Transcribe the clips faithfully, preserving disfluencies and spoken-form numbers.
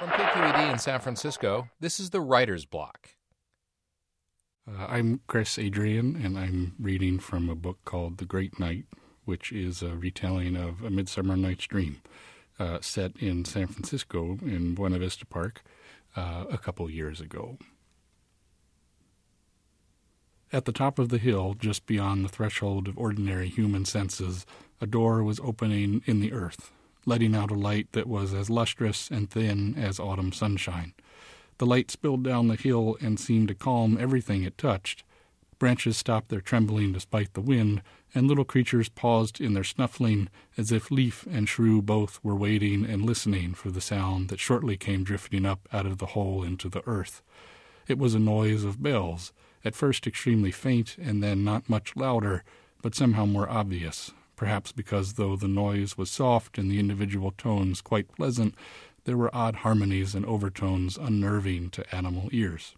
From K Q E D in San Francisco, this is the Writer's Block. Uh, I'm Chris Adrian, and I'm reading from a book called The Great Night, which is a retelling of A Midsummer Night's Dream, uh, set in San Francisco in Buena Vista Park uh, a couple years ago. At the top of the hill, just beyond the threshold of ordinary human senses, a door was opening in the earth, letting out a light that was as lustrous and thin as autumn sunshine. The light spilled down the hill and seemed to calm everything it touched. Branches stopped their trembling despite the wind, and little creatures paused in their snuffling as if leaf and shrew both were waiting and listening for the sound that shortly came drifting up out of the hole into the earth. It was a noise of bells, at first extremely faint and then not much louder, but somehow more obvious, perhaps because though the noise was soft and the individual tones quite pleasant, there were odd harmonies and overtones unnerving to animal ears.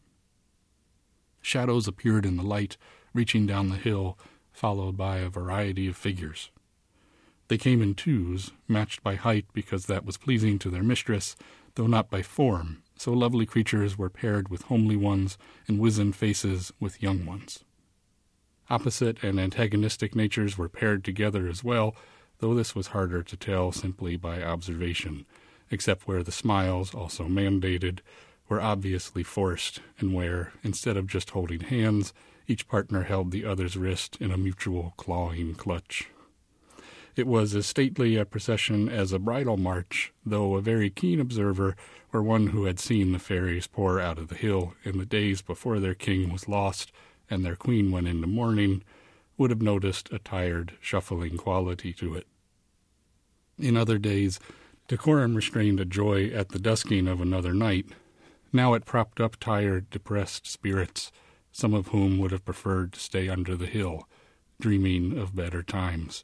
Shadows appeared in the light, reaching down the hill, followed by a variety of figures. They came in twos, matched by height because that was pleasing to their mistress, though not by form, so lovely creatures were paired with homely ones and wizened faces with young ones. Opposite and antagonistic natures were paired together as well, though this was harder to tell simply by observation, except where the smiles, also mandated, were obviously forced, and where, instead of just holding hands, each partner held the other's wrist in a mutual clawing clutch. It was as stately a procession as a bridal march, though a very keen observer, or one who had seen the fairies pour out of the hill in the days before their king was lost and their queen went into mourning, would have noticed a tired, shuffling quality to it. In other days, decorum restrained a joy at the dusking of another night. Now it propped up tired, depressed spirits, some of whom would have preferred to stay under the hill, dreaming of better times.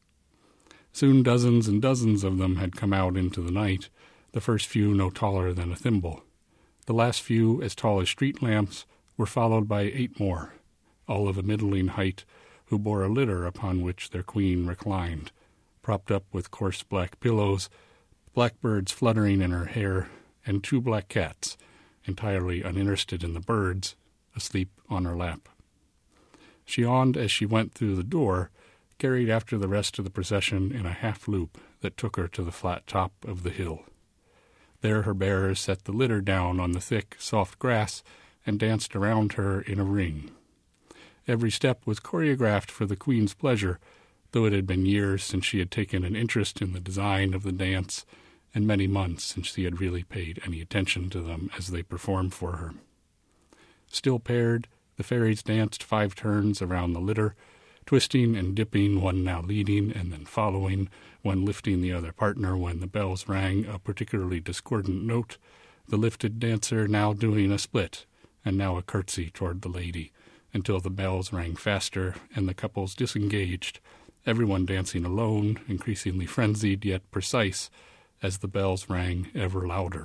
Soon dozens and dozens of them had come out into the night, the first few no taller than a thimble. The last few, as tall as street lamps, were followed by eight more, all of a middling height, who bore a litter upon which their queen reclined, propped up with coarse black pillows, blackbirds fluttering in her hair, and two black cats, entirely uninterested in the birds, asleep on her lap. She yawned as she went through the door, carried after the rest of the procession in a half-loop that took her to the flat top of the hill. There her bearers set the litter down on the thick, soft grass and danced around her in a ring. Every step was choreographed for the queen's pleasure, though it had been years since she had taken an interest in the design of the dance, and many months since she had really paid any attention to them as they performed for her. Still paired, the fairies danced five turns around the litter, twisting and dipping, one now leading and then following, one lifting the other partner when the bells rang a particularly discordant note, the lifted dancer now doing a split, and now a curtsy toward the lady, until the bells rang faster and the couples disengaged, everyone dancing alone, increasingly frenzied yet precise, as the bells rang ever louder.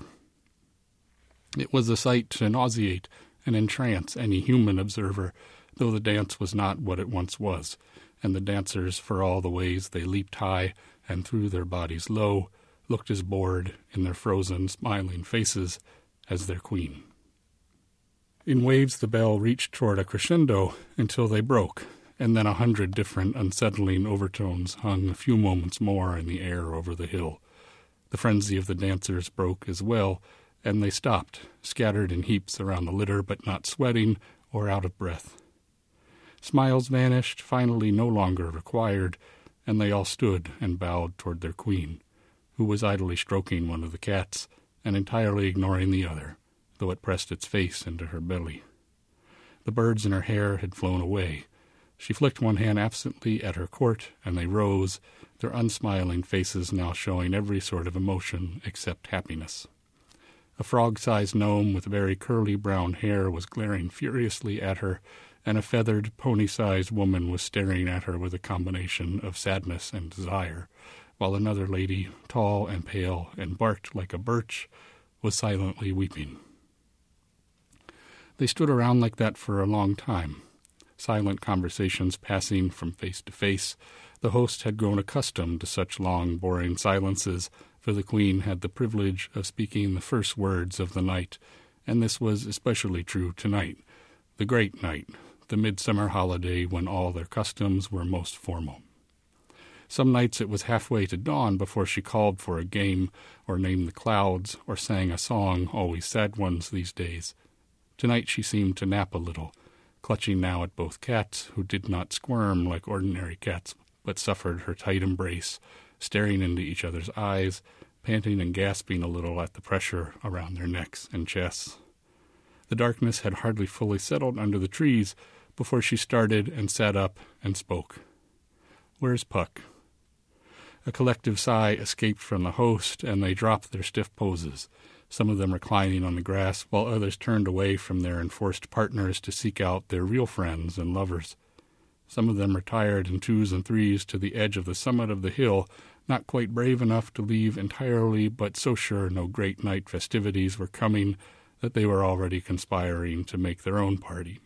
It was a sight to nauseate and entrance any human observer, though the dance was not what it once was, and the dancers, for all the ways they leaped high and threw their bodies low, looked as bored in their frozen, smiling faces as their queen. In waves the bell reached toward a crescendo until they broke, and then a hundred different unsettling overtones hung a few moments more in the air over the hill. The frenzy of the dancers broke as well, and they stopped, scattered in heaps around the litter, but not sweating or out of breath. Smiles vanished, finally no longer required, and they all stood and bowed toward their queen, who was idly stroking one of the cats and entirely ignoring the other, though it pressed its face into her belly. The birds in her hair had flown away. She flicked one hand absently at her court, and they rose, their unsmiling faces now showing every sort of emotion except happiness. A frog-sized gnome with very curly brown hair was glaring furiously at her, and a feathered, pony-sized woman was staring at her with a combination of sadness and desire, while another lady, tall and pale and barked like a birch, was silently weeping. They stood around like that for a long time, silent conversations passing from face to face. The host had grown accustomed to such long, boring silences, for the queen had the privilege of speaking the first words of the night, and this was especially true tonight, the great night, the midsummer holiday when all their customs were most formal. Some nights it was halfway to dawn before she called for a game, or named the clouds, or sang a song, always sad ones these days. Tonight she seemed to nap a little, clutching now at both cats, who did not squirm like ordinary cats, but suffered her tight embrace, staring into each other's eyes, panting and gasping a little at the pressure around their necks and chests. The darkness had hardly fully settled under the trees before she started and sat up and spoke. "Where's Puck?" A collective sigh escaped from the host, and they dropped their stiff poses, some of them reclining on the grass, while others turned away from their enforced partners to seek out their real friends and lovers. Some of them retired in twos and threes to the edge of the summit of the hill, not quite brave enough to leave entirely, but so sure no great night festivities were coming that they were already conspiring to make their own party.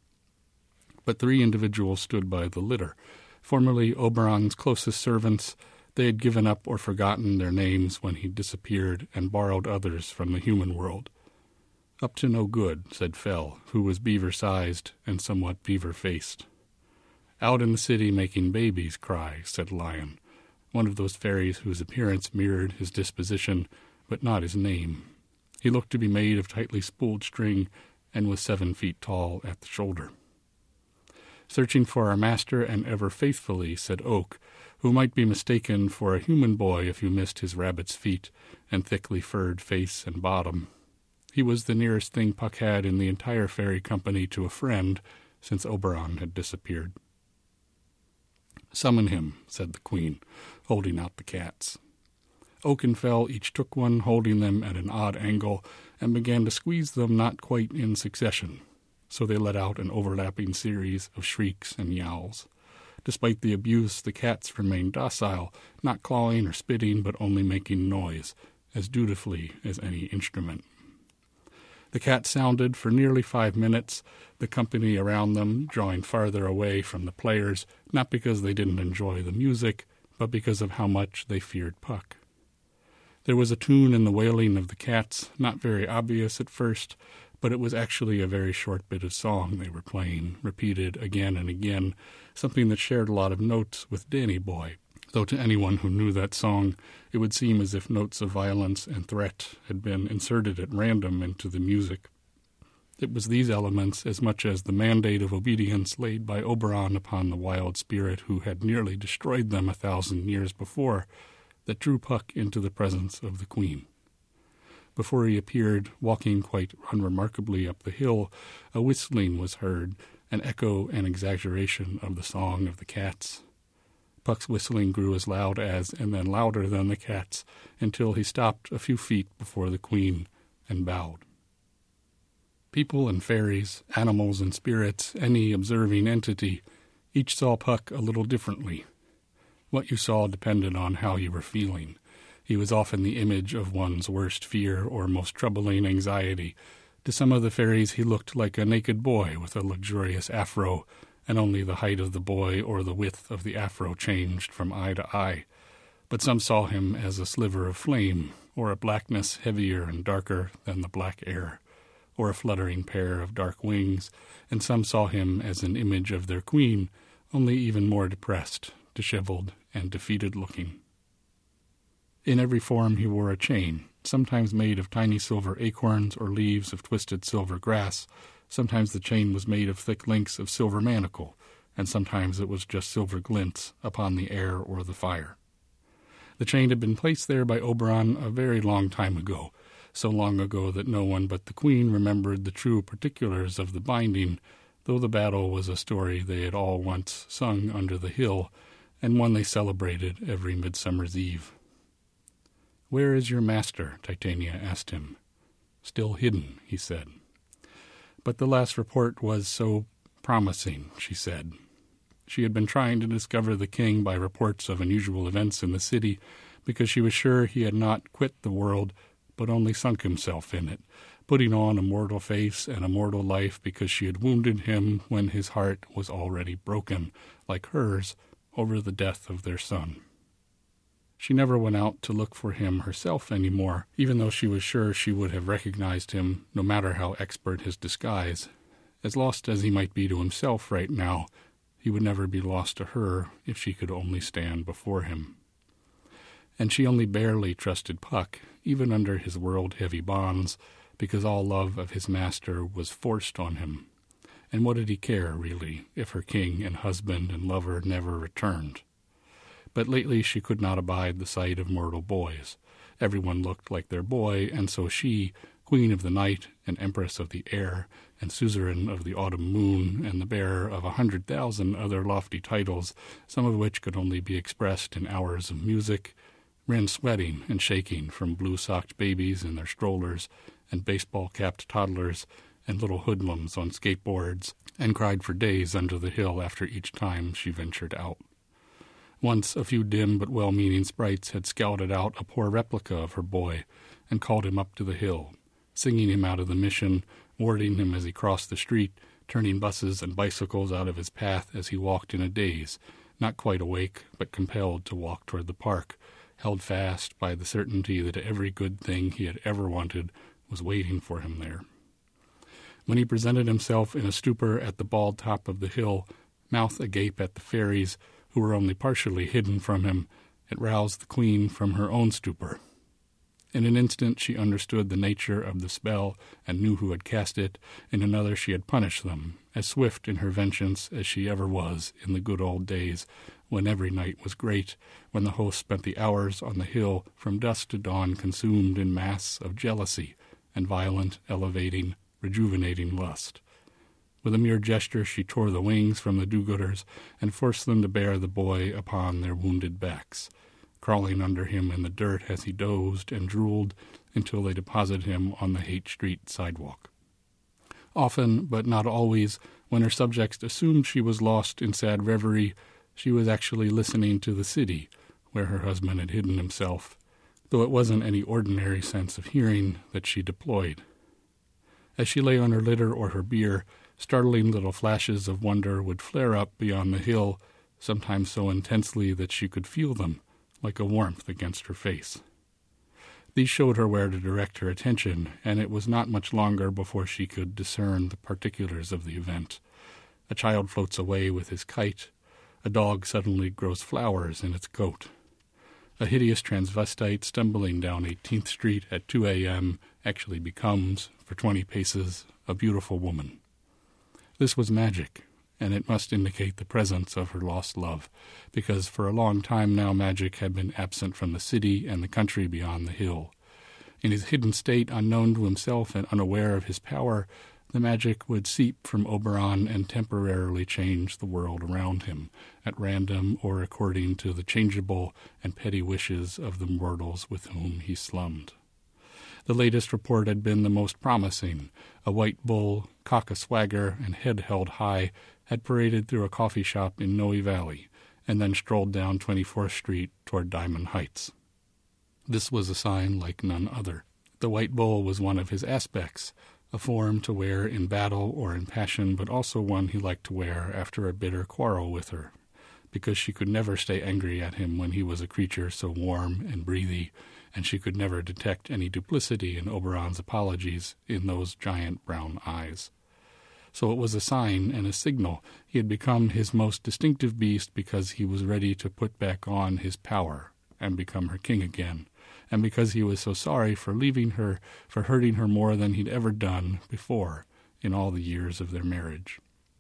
But three individuals stood by the litter. Formerly Oberon's closest servants, they had given up or forgotten their names when he disappeared and borrowed others from the human world. "Up to no good," said Fell, who was beaver-sized and somewhat beaver-faced. "Out in the city making babies cry," said Lion, one of those fairies whose appearance mirrored his disposition, but not his name. He looked to be made of tightly spooled string and was seven feet tall at the shoulder. "Searching for our master and ever faithfully," said Oak, who might be mistaken for a human boy if you missed his rabbit's feet and thickly furred face and bottom. He was the nearest thing Puck had in the entire fairy company to a friend since Oberon had disappeared. "Summon him," said the queen, holding out the cats. Oak and Fell each took one, holding them at an odd angle, and began to squeeze them not quite in succession, so they let out an overlapping series of shrieks and yowls. Despite the abuse, the cats remained docile, not clawing or spitting, but only making noise, as dutifully as any instrument. The cats sounded for nearly five minutes, the company around them drawing farther away from the players, not because they didn't enjoy the music, but because of how much they feared Puck. There was a tune in the wailing of the cats, not very obvious at first, but it was actually a very short bit of song they were playing, repeated again and again, something that shared a lot of notes with Danny Boy, though to anyone who knew that song, it would seem as if notes of violence and threat had been inserted at random into the music. It was these elements, as much as the mandate of obedience laid by Oberon upon the wild spirit who had nearly destroyed them a thousand years before, that drew Puck into the presence of the queen. Before he appeared, walking quite unremarkably up the hill, a whistling was heard, an echo and exaggeration of the song of the cats. Puck's whistling grew as loud as, and then louder than the cats, until he stopped a few feet before the queen and bowed. People and fairies, animals and spirits, any observing entity, each saw Puck a little differently. What you saw depended on how you were feeling. He was often the image of one's worst fear or most troubling anxiety. To some of the fairies he looked like a naked boy with a luxurious afro, and only the height of the boy or the width of the afro changed from eye to eye. But some saw him as a sliver of flame, or a blackness heavier and darker than the black air, or a fluttering pair of dark wings, and some saw him as an image of their queen, only even more depressed, disheveled, and defeated-looking. In every form he wore a chain, sometimes made of tiny silver acorns or leaves of twisted silver grass. Sometimes the chain was made of thick links of silver manacle, and sometimes it was just silver glints upon the air or the fire. The chain had been placed there by Oberon a very long time ago, so long ago that no one but the queen remembered the true particulars of the binding, though the battle was a story they had all once sung under the hill, and one they celebrated every Midsummer's Eve. "Where is your master?" Titania asked him. "Still hidden," he said. But the last report was so promising, she said. She had been trying to discover the king by reports of unusual events in the city, because she was sure he had not quit the world, but only sunk himself in it, putting on a mortal face and a mortal life because she had wounded him when his heart was already broken, like hers, over the death of their son. She never went out to look for him herself anymore, even though she was sure she would have recognized him, no matter how expert his disguise. As lost as he might be to himself right now, he would never be lost to her if she could only stand before him. And she only barely trusted Puck, even under his world-heavy bonds, because all love of his master was forced on him. And what did he care, really, if her king and husband and lover never returned? But lately she could not abide the sight of mortal boys. Everyone looked like their boy, and so she, queen of the night and empress of the air and suzerain of the autumn moon and the bearer of a hundred thousand other lofty titles, some of which could only be expressed in hours of music, ran sweating and shaking from blue-socked babies in their strollers and baseball-capped toddlers and little hoodlums on skateboards, and cried for days under the hill after each time she ventured out. Once a few dim but well-meaning sprites had scouted out a poor replica of her boy and called him up to the hill, singing him out of the mission, warding him as he crossed the street, turning buses and bicycles out of his path as he walked in a daze, not quite awake but compelled to walk toward the park, held fast by the certainty that every good thing he had ever wanted was waiting for him there. When he presented himself in a stupor at the bald top of the hill, mouth agape at the fairies, who were only partially hidden from him, it roused the queen from her own stupor. In an instant she understood the nature of the spell and knew who had cast it. In another she had punished them, as swift in her vengeance as she ever was in the good old days, when every night was great, when the host spent the hours on the hill from dusk to dawn consumed in mass of jealousy and violent, elevating, rejuvenating lust. With a mere gesture she tore the wings from the do-gooders and forced them to bear the boy upon their wounded backs, crawling under him in the dirt as he dozed and drooled until they deposited him on the Haight Street sidewalk. Often, but not always, when her subjects assumed she was lost in sad reverie, she was actually listening to the city, where her husband had hidden himself, though it wasn't any ordinary sense of hearing that she deployed. As she lay on her litter or her bier, startling little flashes of wonder would flare up beyond the hill, sometimes so intensely that she could feel them, like a warmth against her face. These showed her where to direct her attention, and it was not much longer before she could discern the particulars of the event. A child floats away with his kite. A dog suddenly grows flowers in its coat. A hideous transvestite stumbling down eighteenth Street at two a.m. actually becomes, for twenty paces, a beautiful woman. This was magic, and it must indicate the presence of her lost love, because for a long time now magic had been absent from the city and the country beyond the hill. In his hidden state, unknown to himself and unaware of his power, the magic would seep from Oberon and temporarily change the world around him, at random or according to the changeable and petty wishes of the mortals with whom he slummed. The latest report had been the most promising. A white bull, cock a swagger, and head held high, had paraded through a coffee shop in Noe Valley, and then strolled down twenty-fourth Street toward Diamond Heights. This was a sign like none other. The white bull was one of his aspects, a form to wear in battle or in passion, but also one he liked to wear after a bitter quarrel with her, because she could never stay angry at him when he was a creature so warm and breathy, and she could never detect any duplicity in Oberon's apologies in those giant brown eyes. So it was a sign and a signal. He had become his most distinctive beast because he was ready to put back on his power and become her king again, and because he was so sorry for leaving her, for hurting her more than he'd ever done before in all the years of their marriage.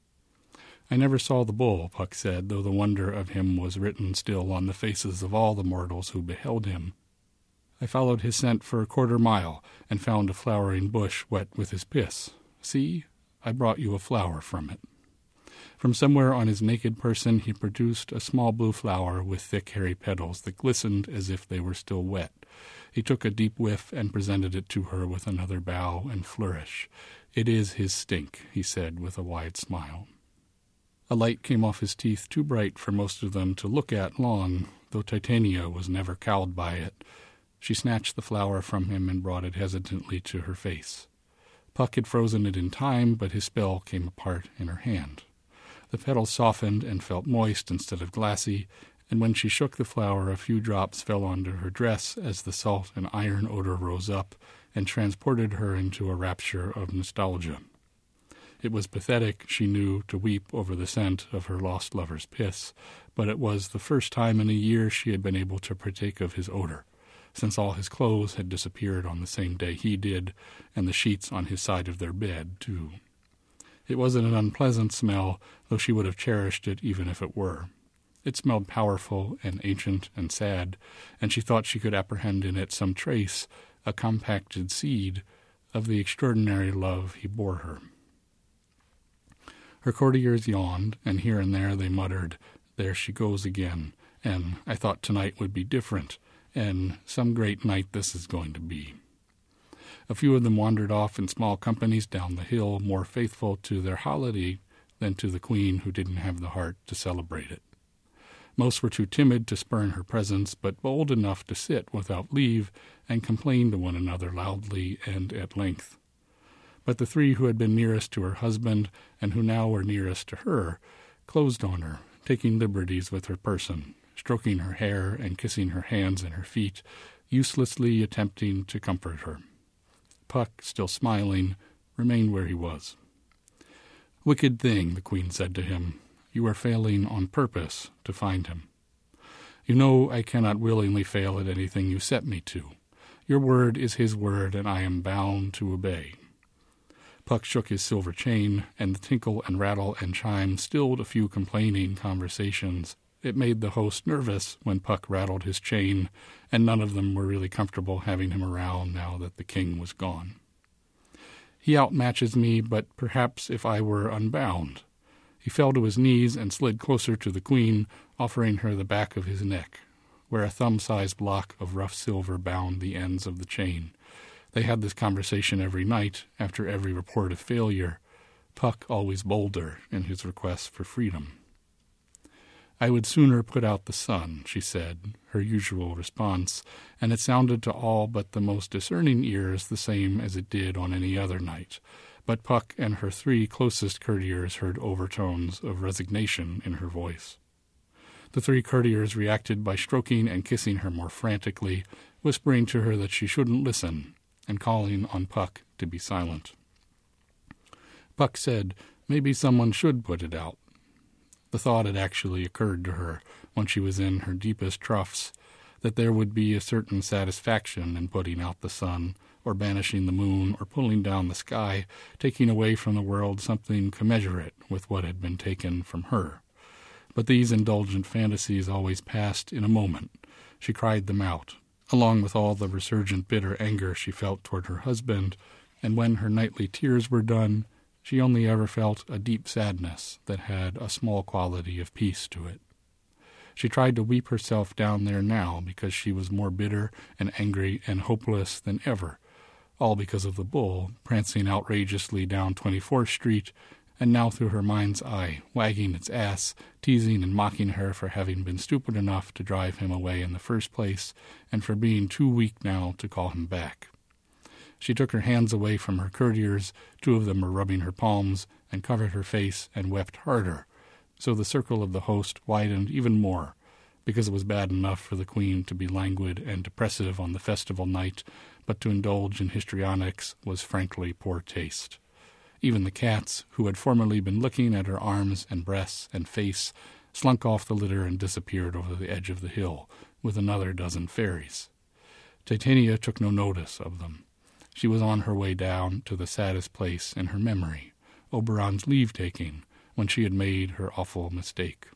I never saw the bull, Puck said, though the wonder of him was written still on the faces of all the mortals who beheld him. I followed his scent for a quarter mile and found a flowering bush wet with his piss. See, I brought you a flower from it. From somewhere on his naked person he produced a small blue flower with thick hairy petals that glistened as if they were still wet. He took a deep whiff and presented it to her with another bow and flourish. "It is his stink," he said with a wide smile. A light came off his teeth too bright for most of them to look at long, though Titania was never cowed by it. She snatched the flower from him and brought it hesitantly to her face. Puck had frozen it in time, but his spell came apart in her hand. The petals softened and felt moist instead of glassy, and when she shook the flower a few drops fell onto her dress as the salt and iron odor rose up and transported her into a rapture of nostalgia. It was pathetic, she knew, to weep over the scent of her lost lover's piss, but it was the first time in a year she had been able to partake of his odor, since all his clothes had disappeared on the same day he did, and the sheets on his side of their bed, too. It wasn't an unpleasant smell, though she would have cherished it even if it were. It smelled powerful and ancient and sad, and she thought she could apprehend in it some trace, a compacted seed, of the extraordinary love he bore her. Her courtiers yawned, and here and there they muttered, "There she goes again," and "I thought tonight would be different," and "Some great night this is going to be." A few of them wandered off in small companies down the hill, more faithful to their holiday than to the queen who didn't have the heart to celebrate it. Most were too timid to spurn her presence, but bold enough to sit without leave and complain to one another loudly and at length. But the three who had been nearest to her husband, and who now were nearest to her, closed on her, taking liberties with her person, stroking her hair and kissing her hands and her feet, uselessly attempting to comfort her. Puck, still smiling, remained where he was. "Wicked thing," the queen said to him, "you are failing on purpose to find him. You know I cannot willingly fail at anything you set me to. Your word is his word, and I am bound to obey." Puck shook his silver chain, and the tinkle and rattle and chime stilled a few complaining conversations. It made the host nervous when Puck rattled his chain, and none of them were really comfortable having him around now that the king was gone. "He outmatches me, but perhaps if I were unbound." He fell to his knees and slid closer to the queen, offering her the back of his neck, where a thumb-sized block of rough silver bound the ends of the chain. They had this conversation every night, after every report of failure, Puck always bolder in his request for freedom. "I would sooner put out the sun," she said, her usual response, and it sounded to all but the most discerning ears the same as it did on any other night. But Puck and her three closest courtiers heard overtones of resignation in her voice. The three courtiers reacted by stroking and kissing her more frantically, whispering to her that she shouldn't listen, and calling on Puck to be silent. Puck said, maybe someone should put it out. The thought had actually occurred to her, when she was in her deepest troughs, that there would be a certain satisfaction in putting out the sun, or banishing the moon, or pulling down the sky, taking away from the world something commensurate with what had been taken from her. But these indulgent fantasies always passed in a moment. She cried them out, along with all the resurgent bitter anger she felt toward her husband, and when her nightly tears were done, she only ever felt a deep sadness that had a small quality of peace to it. She tried to weep herself down there now because she was more bitter and angry and hopeless than ever, all because of the bull prancing outrageously down twenty-fourth Street, and now through her mind's eye, wagging its ass, teasing and mocking her for having been stupid enough to drive him away in the first place, and for being too weak now to call him back. She took her hands away from her courtiers, two of them were rubbing her palms, and covered her face and wept harder, so the circle of the host widened even more, because it was bad enough for the queen to be languid and depressive on the festival night, but to indulge in histrionics was frankly poor taste. Even the cats, who had formerly been looking at her arms and breasts and face, slunk off the litter and disappeared over the edge of the hill with another dozen fairies. Titania took no notice of them. She was on her way down to the saddest place in her memory, Oberon's leave-taking, when she had made her awful mistake.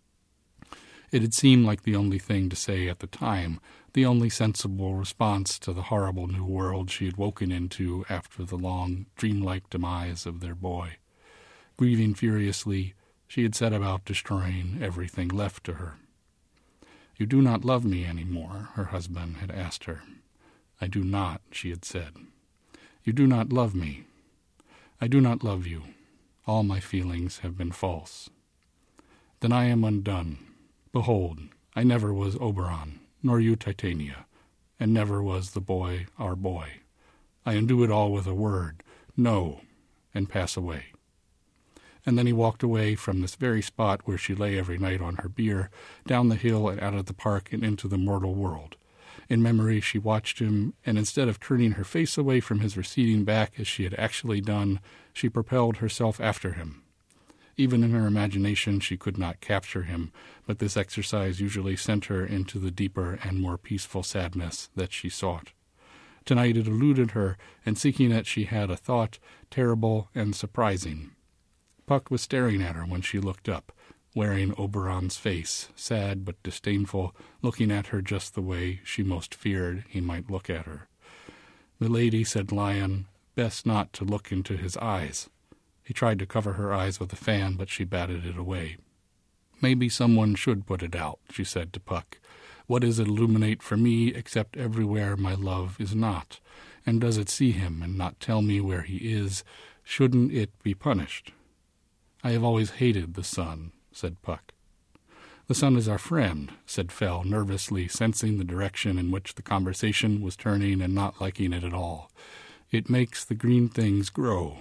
It had seemed like the only thing to say at the time, the only sensible response to the horrible new world she had woken into after the long, dreamlike demise of their boy. Grieving furiously, she had set about destroying everything left to her. "You do not love me any more," her husband had asked her. "I do not," she had said. "You do not love me. I do not love you. All my feelings have been false. Then I am undone. Behold, I never was Oberon, nor you Titania, and never was the boy our boy. I undo it all with a word, no, and pass away." And then he walked away from this very spot where she lay every night on her bier, down the hill and out of the park and into the mortal world. In memory, she watched him, and instead of turning her face away from his receding back as she had actually done, she propelled herself after him. Even in her imagination, she could not capture him, but this exercise usually sent her into the deeper and more peaceful sadness that she sought. Tonight it eluded her, and seeking it she had a thought, terrible and surprising. Puck was staring at her when she looked up, wearing Oberon's face, sad but disdainful, looking at her just the way she most feared he might look at her. "Milady," said Lion, "best not to look into his eyes." He tried to cover her eyes with a fan, but she batted it away. "Maybe someone should put it out," she said to Puck. "What does it illuminate for me except everywhere my love is not? And does it see him and not tell me where he is? Shouldn't it be punished?" "I have always hated the sun," said Puck. "The sun is our friend," said Fell, nervously sensing the direction in which the conversation was turning and not liking it at all. "It makes the green things grow."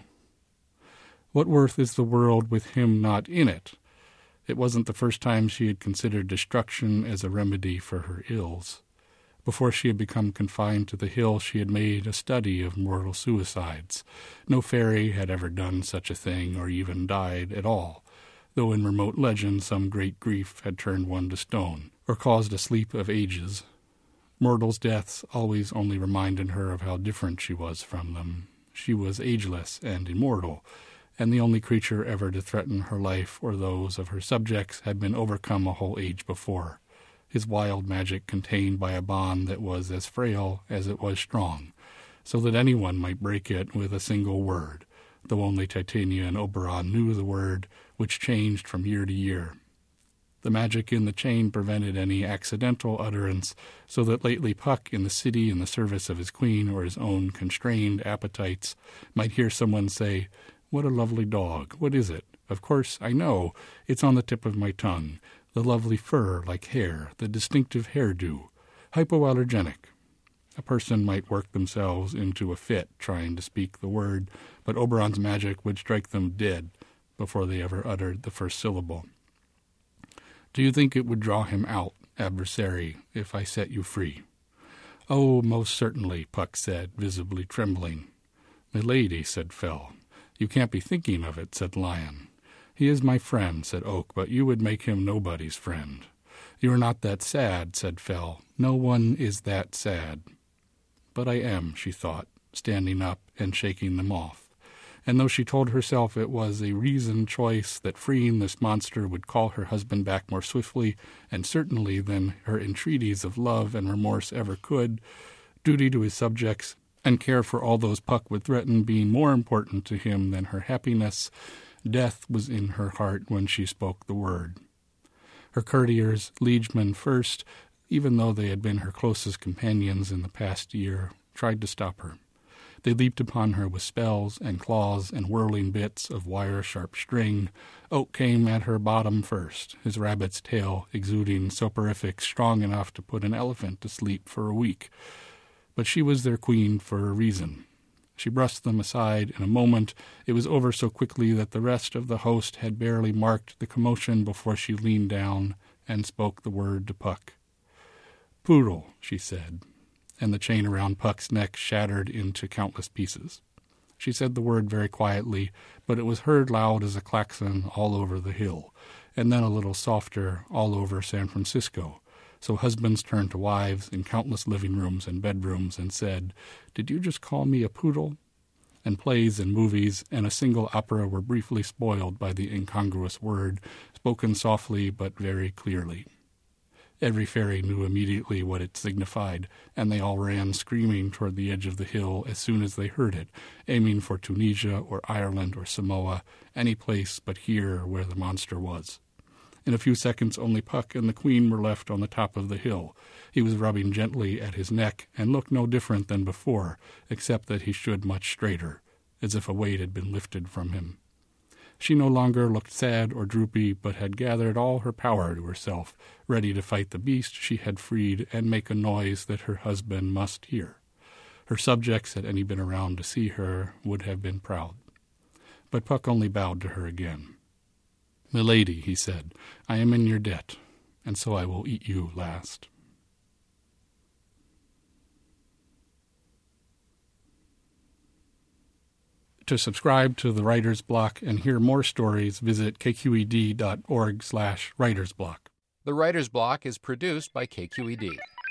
What worth is the world with him not in it? It wasn't the first time she had considered destruction as a remedy for her ills. Before she had become confined to the hill, she had made a study of mortal suicides. No fairy had ever done such a thing or even died at all, though in remote legend some great grief had turned one to stone, or caused a sleep of ages. Mortals' deaths always only reminded her of how different she was from them. She was ageless and immortal, and the only creature ever to threaten her life or those of her subjects had been overcome a whole age before, his wild magic contained by a bond that was as frail as it was strong, so that anyone might break it with a single word, though only Titania and Oberon knew the word, which changed from year to year. The magic in the chain prevented any accidental utterance, so that lately Puck, in the city in the service of his queen or his own constrained appetites, might hear someone say, "What a lovely dog! What is it? Of course, I know. It's on the tip of my tongue. The lovely fur like hair, the distinctive hairdo. Hypoallergenic." A person might work themselves into a fit trying to speak the word, but Oberon's magic would strike them dead before they ever uttered the first syllable. "Do you think it would draw him out, adversary, if I set you free?" "Oh, most certainly," Puck said, visibly trembling. "Milady," said Fell. "You can't be thinking of it," said Lion. "He is my friend," said Oak, "but you would make him nobody's friend." "You are not that sad," said Fell. "No one is that sad." "But I am," she thought, standing up and shaking them off. And though she told herself it was a reasoned choice that freeing this monster would call her husband back more swiftly and certainly than her entreaties of love and remorse ever could, duty to his subjects and care for all those Puck would threaten being more important to him than her happiness, death was in her heart when she spoke the word. Her courtiers, liegemen first, even though they had been her closest companions in the past year, tried to stop her. They leaped upon her with spells and claws and whirling bits of wire-sharp string. Oak came at her bottom first, his rabbit's tail exuding soporifics strong enough to put an elephant to sleep for a week. But she was their queen for a reason. She brushed them aside in a moment. It was over so quickly that the rest of the host had barely marked the commotion before she leaned down and spoke the word to Puck. "Poodle," she said, and the chain around Puck's neck shattered into countless pieces. She said the word very quietly, but it was heard loud as a klaxon all over the hill, and then a little softer all over San Francisco. So husbands turned to wives in countless living rooms and bedrooms and said, "Did you just call me a poodle?" And plays and movies and a single opera were briefly spoiled by the incongruous word, spoken softly but very clearly. Every fairy knew immediately what it signified, and they all ran screaming toward the edge of the hill as soon as they heard it, aiming for Tunisia or Ireland or Samoa, any place but here where the monster was. In a few seconds only Puck and the queen were left on the top of the hill. He was rubbing gently at his neck and looked no different than before, except that he stood much straighter, as if a weight had been lifted from him. She no longer looked sad or droopy, but had gathered all her power to herself, ready to fight the beast she had freed and make a noise that her husband must hear. Her subjects, had any been around to see her, would have been proud. but Puck only bowed to her again. "Milady," he said, "I am in your debt, and so I will eat you last." To subscribe to the Writer's Block and hear more stories, visit kqed.org slash writersblock. The Writer's Block is produced by K Q E D.